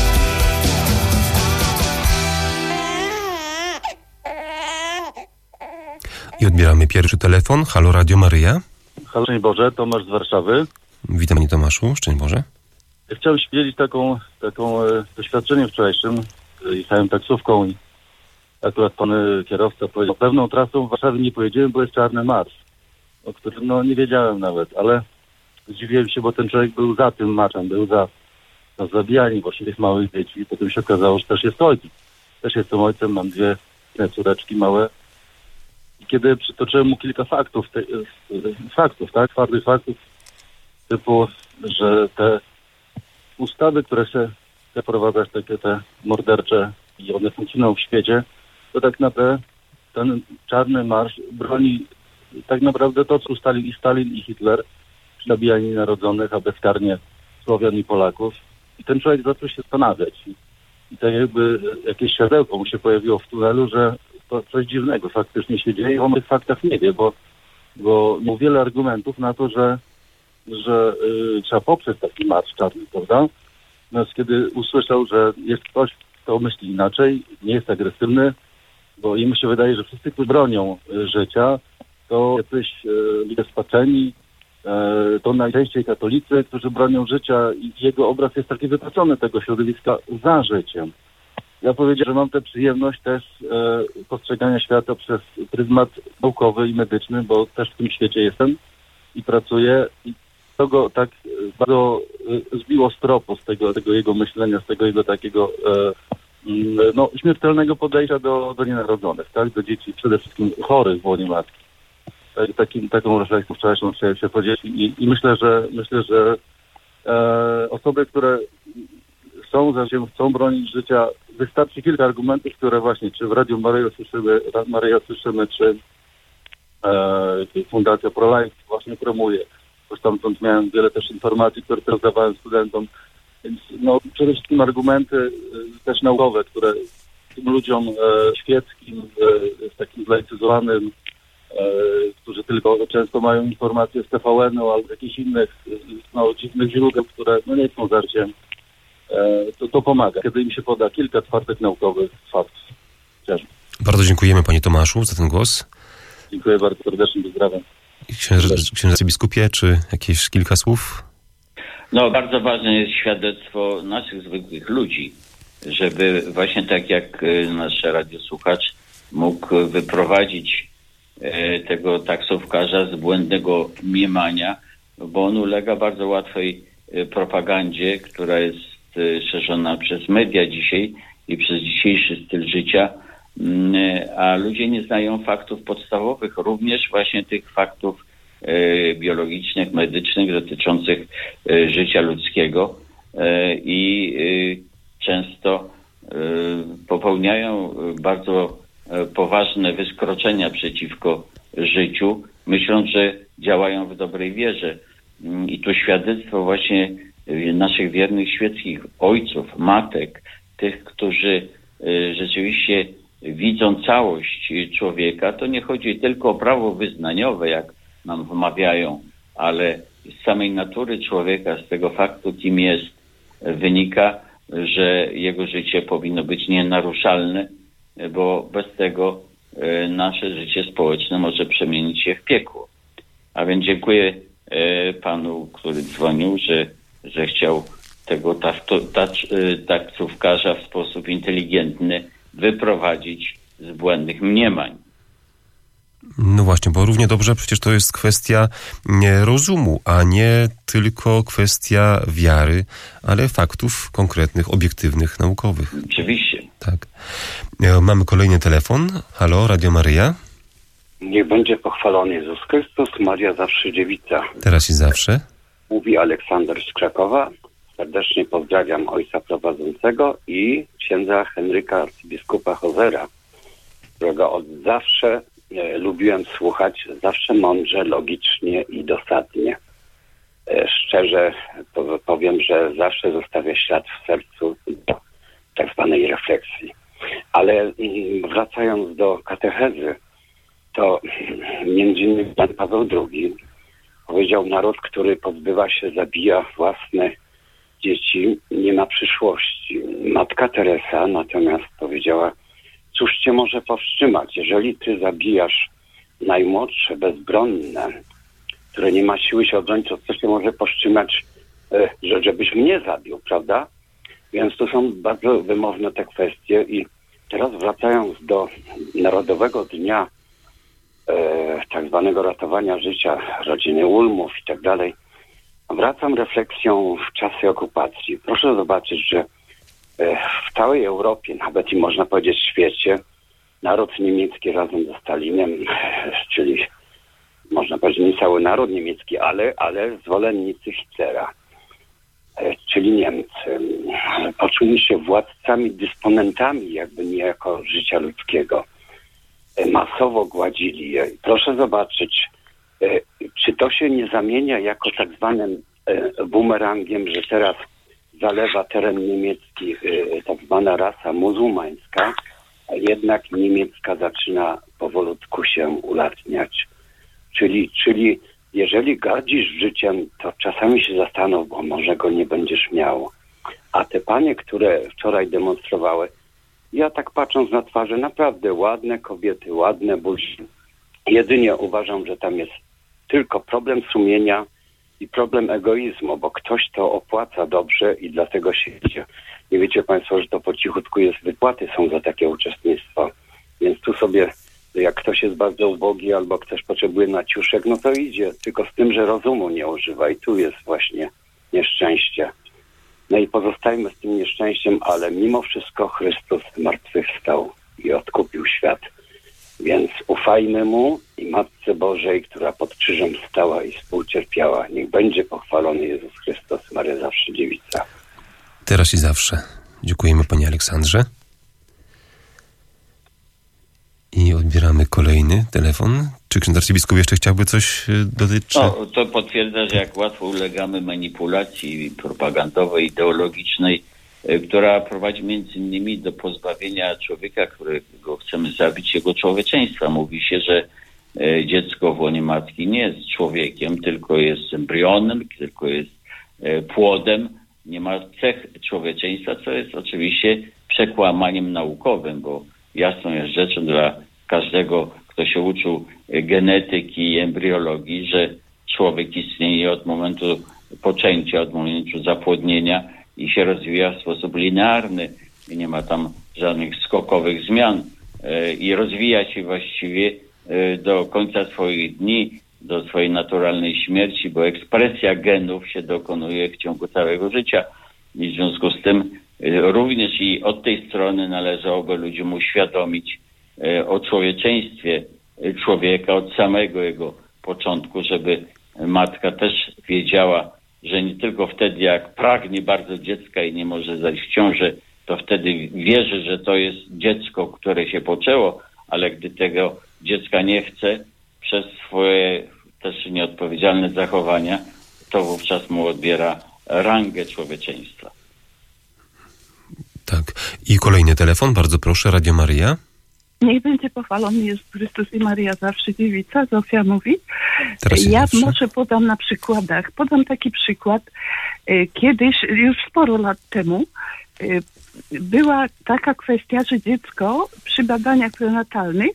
I odbieramy pierwszy telefon. Halo, Radio Maryja. Halo, szczęść Boże, Tomasz z Warszawy. Witam, Panie Tomaszu. Szczęść Boże. Chciałem się podzielić taką doświadczeniem wczorajszym. Jechałem taksówką i akurat pan kierowca powiedział, pewną trasą w Warszawie nie pojedziemy, bo jest Czarny Marsz, o którym nie wiedziałem nawet, ale zdziwiłem się, bo ten człowiek był za tym marszem, był za zabijaniem właśnie tych małych dzieci i potem się okazało, że też jest ojcem. Też jestem ojcem, mam dwie córeczki małe. I kiedy przytoczyłem mu kilka faktów, tak, twardych faktów, typu, że te ustawy, które się chce wprowadzać, takie te mordercze i one funkcjonują w świecie, to tak naprawdę ten Czarny Marsz broni tak naprawdę to, co ustalił i Stalin, i Hitler, zabijanie narodzonych, a bezkarnie Słowian i Polaków. I ten człowiek zaczął się zastanawiać. I tak jakby jakieś światełko mu się pojawiło w tunelu, że to coś dziwnego faktycznie się dzieje. On o tych faktach nie wie, bo miał wiele argumentów na to, że trzeba poprzeć taki marsz czarny, prawda? Natomiast kiedy usłyszał, że jest ktoś, kto myśli inaczej, nie jest agresywny, bo im się wydaje, że wszyscy, którzy bronią życia, to jacyś ludzie spaczeni, to najczęściej katolicy, którzy bronią życia i jego obraz jest taki wypaczony tego środowiska za życiem. Ja powiedziałem, że mam tę przyjemność też postrzegania świata przez pryzmat naukowy i medyczny, bo też w tym świecie jestem i pracuję i to go tak bardzo zbiło z tropu z tego jego myślenia, z tego jego takiego śmiertelnego podejścia do nienarodzonych, tak, do dzieci przede wszystkim chorych w łonie matki. Taką refleksją wczorajszą chciałem się podzielić i myślę, że osoby, które są za życiem, chcą bronić życia, wystarczy kilka argumentów, które właśnie, czy w Radiu Maryja słyszymy, czy Fundacja ProLife właśnie promuje. Bo stamtąd miałem wiele też informacji, które też dawałem studentom. Więc przede wszystkim argumenty też naukowe, które tym ludziom świeckim, takim zlaicyzowanym, którzy tylko często mają informacje z TVN-u albo jakichś innych dziwnych źródeł, które nie są za życiem, to pomaga, kiedy im się poda kilka twardych naukowych faktów. Bardzo dziękujemy, Panie Tomaszu, za ten głos. Dziękuję bardzo serdecznie, pozdrawiam. Księże biskupie, czy jakieś kilka słów? Bardzo ważne jest świadectwo naszych zwykłych ludzi, żeby właśnie tak jak nasz radiosłuchacz mógł wyprowadzić tego taksówkarza z błędnego mniemania, bo on ulega bardzo łatwej propagandzie, która jest szerzona przez media dzisiaj i przez dzisiejszy styl życia, a ludzie nie znają faktów podstawowych, również właśnie tych faktów biologicznych, medycznych dotyczących życia ludzkiego i często popełniają bardzo poważne wykroczenia przeciwko życiu, myśląc, że działają w dobrej wierze. I tu świadectwo właśnie naszych wiernych świeckich ojców, matek, tych, którzy rzeczywiście widzą całość człowieka. To nie chodzi tylko o prawo wyznaniowe, jak nam wmawiają, ale z samej natury człowieka, z tego faktu, kim jest, wynika, że jego życie powinno być nienaruszalne bo bez tego nasze życie społeczne może przemienić się w piekło. A więc dziękuję panu, który dzwonił, że chciał tego taksówkarza w sposób inteligentny wyprowadzić z błędnych mniemań. No właśnie, bo równie dobrze przecież to jest kwestia rozumu, a nie tylko kwestia wiary, ale faktów konkretnych, obiektywnych, naukowych. Oczywiście. Tak. Mamy kolejny telefon. Halo, Radio Maryja. Niech będzie pochwalony Jezus Chrystus, Maria zawsze dziewica. Teraz i zawsze. Mówi Aleksander z Krakowa. Serdecznie pozdrawiam ojca prowadzącego i księdza Henryka, arcybiskupa Hozera, którego od zawsze lubiłem słuchać, zawsze mądrze, logicznie i dosadnie. Szczerze powiem, że zawsze zostawia ślad w sercu do tak zwanej refleksji. Ale wracając do katechezy, to między innymi Jan Paweł II powiedział, naród, który pozbywa się, zabija własne dzieci, nie ma przyszłości. Matka Teresa natomiast powiedziała, cóż cię może powstrzymać, jeżeli ty zabijasz najmłodsze, bezbronne, które nie ma siły się obronić, to co cię może powstrzymać, żebyś mnie zabił, prawda? Więc to są bardzo wymowne te kwestie i teraz wracając do Narodowego Dnia tak zwanego ratowania życia rodziny Ulmów i tak dalej, wracam refleksją w czasy okupacji. Proszę zobaczyć, że w całej Europie, nawet i można powiedzieć świecie, naród niemiecki razem ze Stalinem, czyli można powiedzieć nie cały naród niemiecki, ale zwolennicy Hitlera, czyli Niemcy, poczuli się władcami, dysponentami jakby niejako życia ludzkiego. Masowo gładzili je. Proszę zobaczyć, czy to się nie zamienia jako tak zwanym bumerangiem, że teraz zalewa teren niemiecki tak zwana rasa muzułmańska, a jednak niemiecka zaczyna powolutku się ulatniać. Czyli jeżeli gardzisz życiem, to czasami się zastanów, bo może go nie będziesz miał. A te panie, które wczoraj demonstrowały, ja tak patrząc na twarze, naprawdę ładne kobiety, ładne buzi. Jedynie uważam, że tam jest tylko problem sumienia i problem egoizmu, bo ktoś to opłaca dobrze i dlatego się idzie. Nie wiecie państwo, że to po cichutku jest, wypłaty są za takie uczestnictwo. Więc tu sobie, jak ktoś jest bardzo ubogi albo ktoś potrzebuje naciuszek, no to idzie, tylko z tym, że rozumu nie używa i tu jest właśnie nieszczęście. No i pozostajmy z tym nieszczęściem, ale mimo wszystko Chrystus zmartwychwstał i odkupił świat. Więc ufajmy Mu i Matce Bożej, która pod krzyżem stała i współcierpiała. Niech będzie pochwalony Jezus Chrystus, Maria zawsze dziewica. Teraz i zawsze. Dziękujemy Panie Aleksandrze. I odbieramy kolejny telefon. Czy ksiądz arcybiskup jeszcze chciałby coś dodać? No, to potwierdza, że jak łatwo ulegamy manipulacji propagandowej, ideologicznej, która prowadzi między innymi do pozbawienia człowieka, którego chcemy zabić, jego człowieczeństwa. Mówi się, że dziecko w łonie matki nie jest człowiekiem, tylko jest embrionem, tylko jest płodem, nie ma cech człowieczeństwa, co jest oczywiście przekłamaniem naukowym, bo jasną jest rzeczą dla każdego, kto się uczył genetyki i embriologii, że człowiek istnieje od momentu poczęcia, od momentu zapłodnienia i się rozwija w sposób linearny. I nie ma tam żadnych skokowych zmian i rozwija się właściwie do końca swoich dni, do swojej naturalnej śmierci, bo ekspresja genów się dokonuje w ciągu całego życia. I w związku z tym również i od tej strony należałoby ludziom uświadomić o człowieczeństwie człowieka od samego jego początku, żeby matka też wiedziała, że nie tylko wtedy, jak pragnie bardzo dziecka i nie może zajść w ciążę, to wtedy wierzy, że to jest dziecko, które się poczęło, ale gdy tego dziecka nie chce przez swoje też nieodpowiedzialne zachowania, to wówczas mu odbiera rangę człowieczeństwa. Tak. I kolejny telefon, bardzo proszę, Radio Maryja. Niech będzie pochwalony Jezus Chrystus i Maria zawsze dziewica, Zofia mówi. Ja może podam na przykładach. Podam taki przykład. Kiedyś, już sporo lat temu, była taka kwestia, że dziecko przy badaniach prenatalnych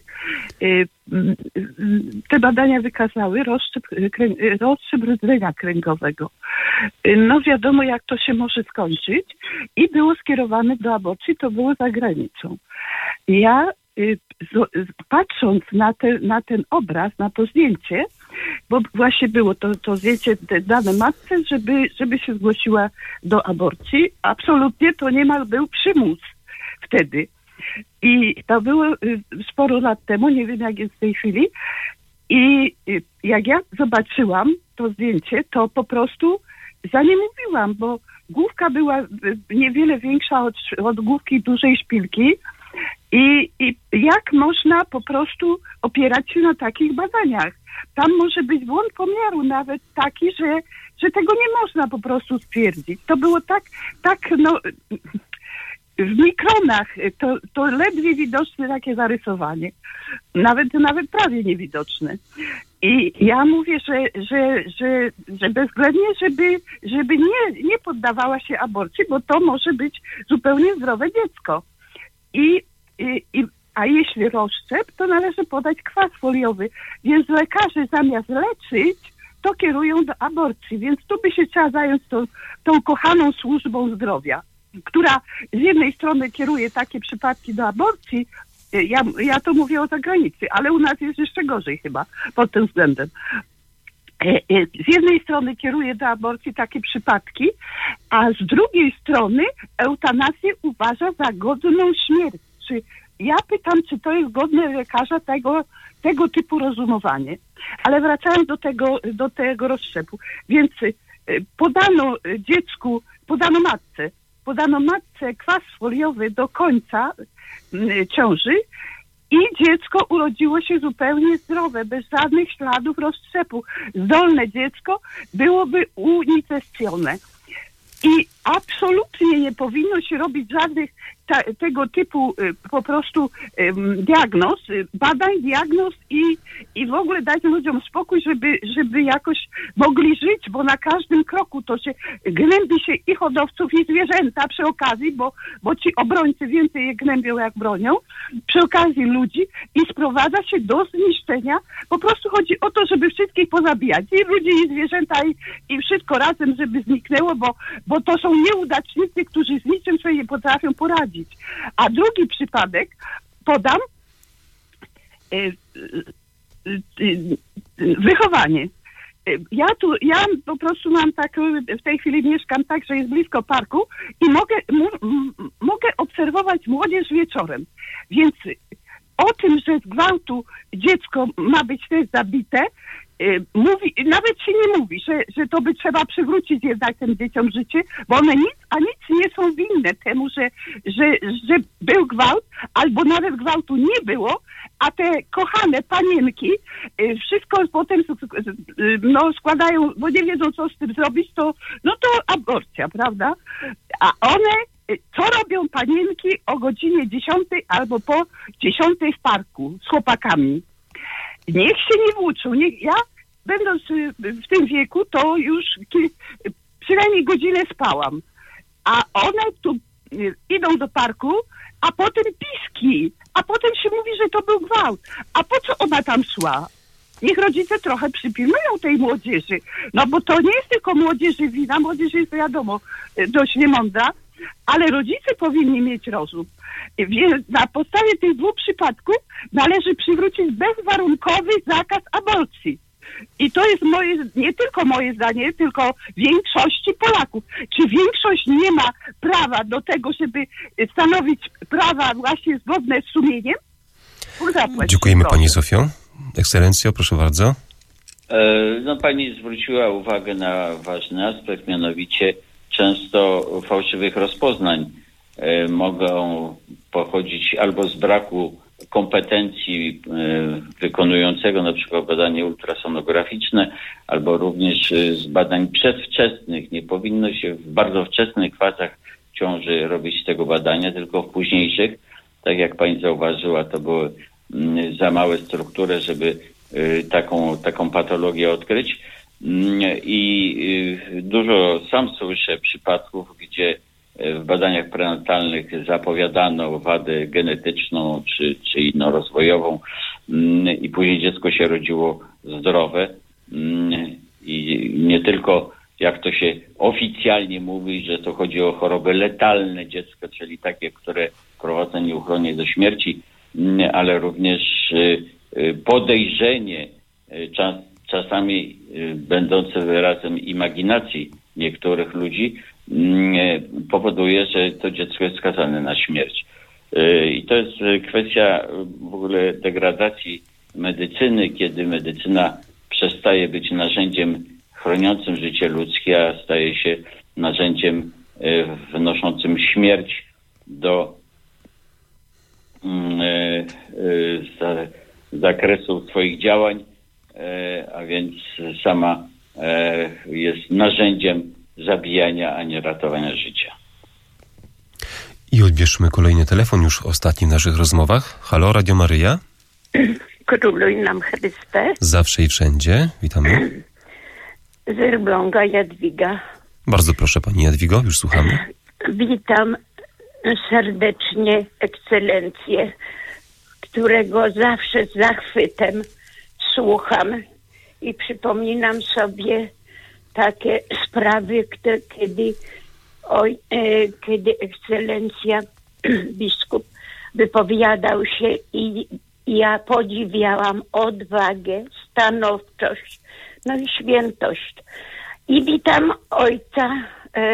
te badania wykazały rozszczep rdzenia kręgowego. No wiadomo, jak to się może skończyć i było skierowane do aborcji, to było za granicą. Ja patrząc na ten obraz, na to zdjęcie, bo właśnie było to zdjęcie dane matce, żeby się zgłosiła do aborcji. Absolutnie to niemal był przymus wtedy. I to było sporo lat temu, nie wiem jak jest w tej chwili. I jak ja zobaczyłam to zdjęcie, to po prostu za nie mówiłam, bo główka była niewiele większa od główki dużej szpilki. I jak można po prostu opierać się na takich badaniach? Tam może być błąd pomiaru nawet taki, że tego nie można po prostu stwierdzić. To było tak w mikronach, to ledwie widoczne takie zarysowanie. Nawet prawie niewidoczne. I ja mówię, że bezwzględnie, żeby nie poddawała się aborcji, bo to może być zupełnie zdrowe dziecko. A jeśli rozszczep, to należy podać kwas foliowy. Więc lekarze zamiast leczyć, to kierują do aborcji. Więc tu by się trzeba zająć tą kochaną służbą zdrowia, która z jednej strony kieruje takie przypadki do aborcji. Ja to mówię o zagranicy, ale u nas jest jeszcze gorzej chyba pod tym względem. Z jednej strony kieruje do aborcji takie przypadki, a z drugiej strony eutanazję uważa za godną śmierć. Ja pytam, czy to jest godne lekarza tego typu rozumowanie. Ale wracając do tego rozszczepu. Więc podano matce kwas foliowy do końca ciąży i dziecko urodziło się zupełnie zdrowe, bez żadnych śladów rozszczepu. Zdolne dziecko byłoby unicestwione. I absolutnie nie powinno się robić żadnych tego typu po prostu diagnoz i w ogóle dać ludziom spokój, żeby jakoś mogli żyć, bo na każdym kroku to się gnębi się i hodowców, i zwierzęta przy okazji, bo ci obrońcy więcej je gnębią jak bronią, przy okazji ludzi i sprowadza się do zniszczenia. Po prostu chodzi o to, żeby wszystkich pozabijać, i ludzi, i zwierzęta, i wszystko razem, żeby zniknęło, bo to są nieudacznicy, którzy z niczym sobie nie potrafią poradzić. A drugi przypadek podam, wychowanie. Ja po prostu mam w tej chwili mieszkam tak, że jest blisko parku i mogę obserwować młodzież wieczorem. Więc o tym, że z gwałtu dziecko ma być też zabite, nawet się nie mówi, że to by trzeba przywrócić jednak tym dzieciom życie, bo one nic nie są winne temu, że był gwałt, albo nawet gwałtu nie było, a te kochane panienki wszystko potem składają, bo nie wiedzą, co z tym zrobić, to aborcja, prawda? A one, co robią panienki o godzinie 10 albo po 10 w parku z chłopakami? Niech się nie włóczą. Ja, będąc w tym wieku, to już przynajmniej godzinę spałam. A one tu idą do parku, a potem piski. A potem się mówi, że to był gwałt. A po co ona tam szła? Niech rodzice trochę przypilnują tej młodzieży. No bo to nie jest tylko młodzieży wina. Młodzież jest, wiadomo, dość niemądra. Ale rodzice powinni mieć rozum. Więc na podstawie tych dwóch przypadków należy przywrócić bezwarunkowy zakaz aborcji. I to jest nie tylko moje zdanie, tylko większości Polaków. Czy większość nie ma prawa do tego, żeby stanowić prawa właśnie zgodne z sumieniem? Dziękujemy Pani Zofio. Ekscelencjo, proszę bardzo. Pani zwróciła uwagę na ważny aspekt, mianowicie często fałszywych rozpoznań mogą pochodzić albo z braku kompetencji wykonującego na przykład badanie ultrasonograficzne, albo również z badań przedwczesnych. Nie powinno się w bardzo wczesnych fazach ciąży robić tego badania, tylko w późniejszych. Tak jak pani zauważyła, to były za małe struktury, żeby taką patologię odkryć. I dużo sam słyszę przypadków, gdzie w badaniach prenatalnych zapowiadano wadę genetyczną czy inną rozwojową i później dziecko się rodziło zdrowe i nie tylko, jak to się oficjalnie mówi, że to chodzi o choroby letalne dziecka, czyli takie, które prowadzą nieuchronnie do śmierci, ale również podejrzenie, czasami będące wyrazem imaginacji niektórych ludzi, powoduje, że to dziecko jest skazane na śmierć. I to jest kwestia w ogóle degradacji medycyny, kiedy medycyna przestaje być narzędziem chroniącym życie ludzkie, a staje się narzędziem wnoszącym śmierć do zakresu swoich działań, a więc sama jest narzędziem zabijania, a nie ratowania życia. I odbierzmy kolejny telefon już ostatni w naszych rozmowach. Halo, Radio Maryja. Króluj nam Chryste. Zawsze i wszędzie. Witamy. Z Elbląga Jadwiga. Bardzo proszę Pani Jadwigo, już słuchamy. Witam serdecznie ekscelencję, którego zawsze z zachwytem słucham i przypominam sobie takie sprawy, kiedy ekscelencja biskup wypowiadał się i ja podziwiałam odwagę, stanowczość, no i świętość. I witam ojca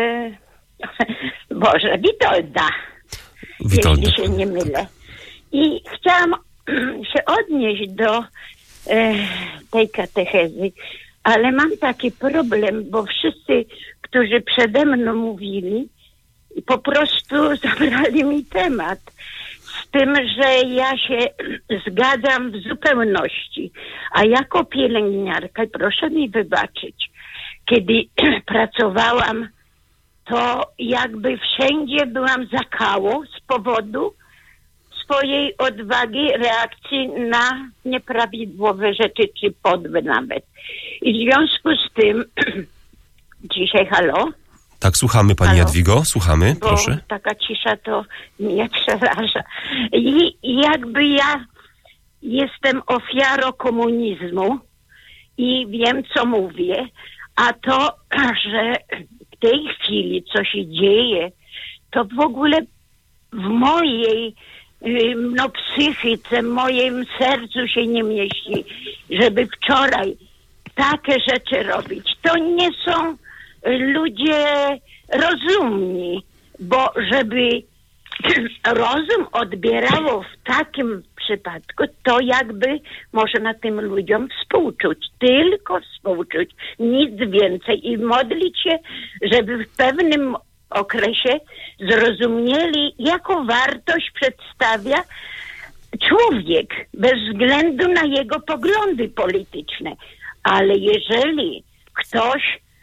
Witolda, jeśli się nie mylę. I chciałam się odnieść do tej katechezy, ale mam taki problem, bo wszyscy, którzy przede mną mówili, po prostu zabrali mi temat. Z tym, że ja się zgadzam w zupełności. A jako pielęgniarka, proszę mi wybaczyć, kiedy pracowałam, to jakby wszędzie byłam za kało z powodu swojej odwagi, reakcji na nieprawidłowe rzeczy, czy podłe nawet. I w związku z tym, dzisiaj halo? Tak, słuchamy Pani Jadwigo, słuchamy, bo proszę. Taka cisza to mnie przeraża. I jakby ja jestem ofiarą komunizmu i wiem, co mówię, a to, że w tej chwili, co się dzieje, to w ogóle w mojej psychice, w moim sercu się nie mieści, żeby wczoraj takie rzeczy robić. To nie są ludzie rozumni, bo żeby rozum odbierało w takim przypadku, to jakby można tym ludziom współczuć, tylko współczuć, nic więcej i modlić się, żeby w pewnym okresie zrozumieli, jaką wartość przedstawia człowiek bez względu na jego poglądy polityczne. Ale jeżeli ktoś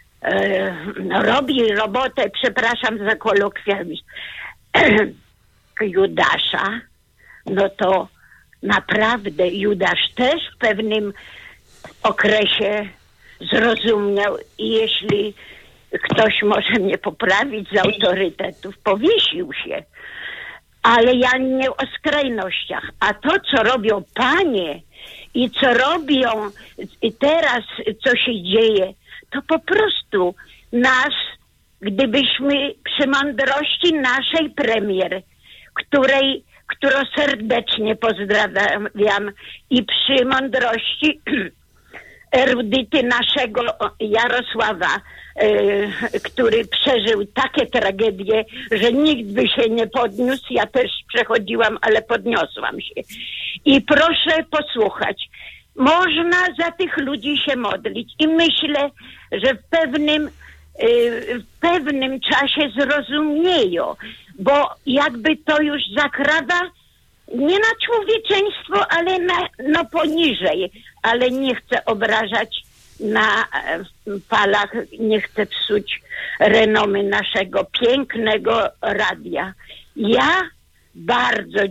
robi robotę, przepraszam za kolokwializm, Judasza, no to naprawdę Judasz też w pewnym okresie zrozumiał i jeśli ktoś może mnie poprawić z autorytetów, powiesił się. Ale ja nie o skrajnościach. A to, co robią panie i co robią i teraz, co się dzieje, to po prostu nas, gdybyśmy przy mądrości naszej premier, którą serdecznie pozdrawiam, i przy mądrości erudyty naszego Jarosława, który przeżył takie tragedie, że nikt by się nie podniósł. Ja też przechodziłam, ale podniosłam się. I proszę posłuchać. Można za tych ludzi się modlić i myślę, że w pewnym czasie zrozumieją, bo jakby to już zakrawa nie na człowieczeństwo, ale na poniżej. Ale nie chcę obrażać na falach, nie chcę psuć renomy naszego pięknego radia. Ja bardzo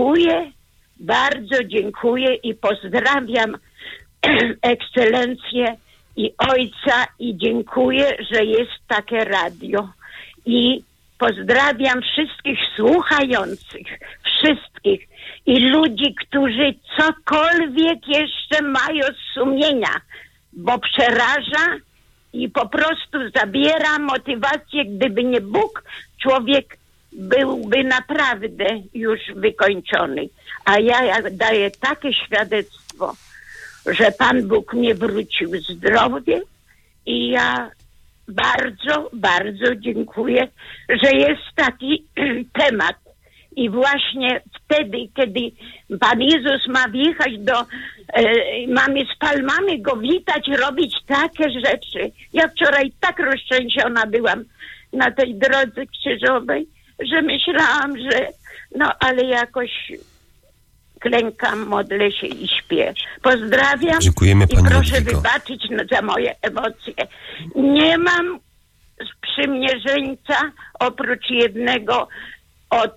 dziękuję i pozdrawiam ekscelencję i ojca i dziękuję, że jest takie radio. I Pozdrawiam wszystkich słuchających, wszystkich i ludzi, którzy cokolwiek jeszcze mają z sumienia, bo przeraża i po prostu zabiera motywację. Gdyby nie Bóg, człowiek byłby naprawdę już wykończony. A ja daję takie świadectwo, że Pan Bóg mnie wrócił zdrowie i ja bardzo, bardzo dziękuję, że jest taki temat. I właśnie wtedy, kiedy Pan Jezus ma wjechać mamy z palmami Go witać, robić takie rzeczy. Ja wczoraj tak roztrzęsiona byłam na tej drodze krzyżowej, że myślałam, że ale jakoś klękam, modlę się i śpię. Pozdrawiam. Dziękujemy, Pani i proszę Jadwigo. wybaczyć za moje emocje. Nie mam sprzymierzeńca oprócz jednego od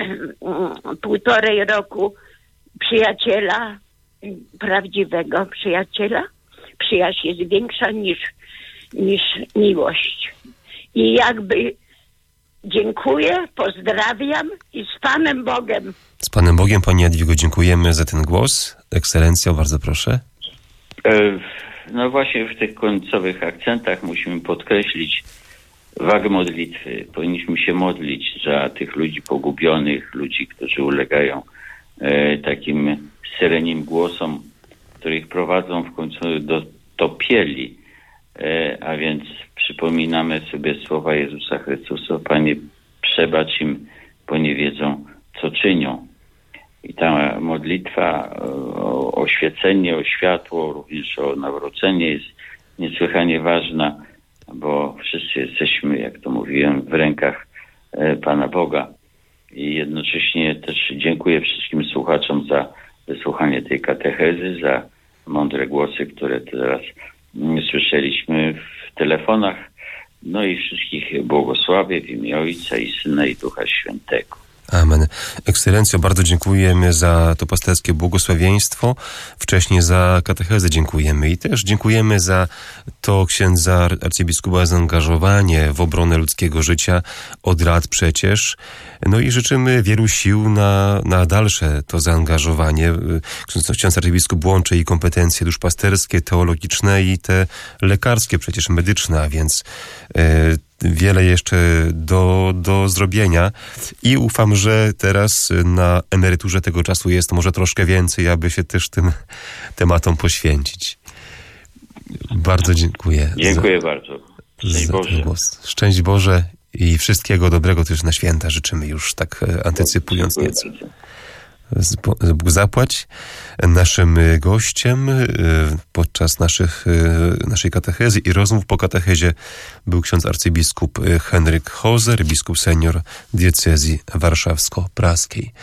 1,5 roku przyjaciela, prawdziwego przyjaciela. Przyjaźń jest większa niż miłość. I jakby dziękuję, pozdrawiam i z Panem Bogiem. Z Panem Bogiem, Pani Jadwigo, dziękujemy za ten głos. Ekscelencjo, bardzo proszę. No właśnie w tych końcowych akcentach musimy podkreślić wagę modlitwy. Powinniśmy się modlić za tych ludzi pogubionych, ludzi, którzy ulegają takim syrenim głosom, które ich prowadzą w końcu do topieli. A więc przypominamy sobie słowa Jezusa Chrystusa: Panie, przebacz im, bo nie wiedzą, co czynią. I ta modlitwa o oświecenie, o światło, również o nawrócenie jest niesłychanie ważna, bo wszyscy jesteśmy, jak to mówiłem, w rękach Pana Boga. I jednocześnie też dziękuję wszystkim słuchaczom za wysłuchanie tej katechezy, za mądre głosy, które teraz słyszeliśmy w telefonach. No i wszystkich błogosławię w imię Ojca i Syna i Ducha Świętego. Amen. Ekscelencjo, bardzo dziękujemy za to pasterskie błogosławieństwo. Wcześniej za katechezę dziękujemy i też dziękujemy za to księdza arcybiskupa zaangażowanie w obronę ludzkiego życia od lat przecież. No i życzymy wielu sił na dalsze to zaangażowanie. Ksiądz arcybiskup łączy i kompetencje duszpasterskie, teologiczne i te lekarskie, przecież medyczne, a więc wiele jeszcze do zrobienia i ufam, że teraz na emeryturze tego czasu jest może troszkę więcej, aby się też tym tematom poświęcić. Bardzo dziękuję. Dziękuję bardzo. Szczęść Boże. Ten głos. Szczęść Boże i wszystkiego dobrego też na święta życzymy już tak antycypując nieco. Bóg zapłać. Naszym gościem podczas naszej katechezy i rozmów po katechezie był ksiądz arcybiskup Henryk Hozer, biskup senior diecezji warszawsko-praskiej.